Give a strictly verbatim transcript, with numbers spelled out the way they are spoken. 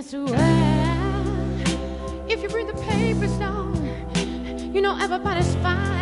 as well. If you read the papers, though, you know everybody's fine.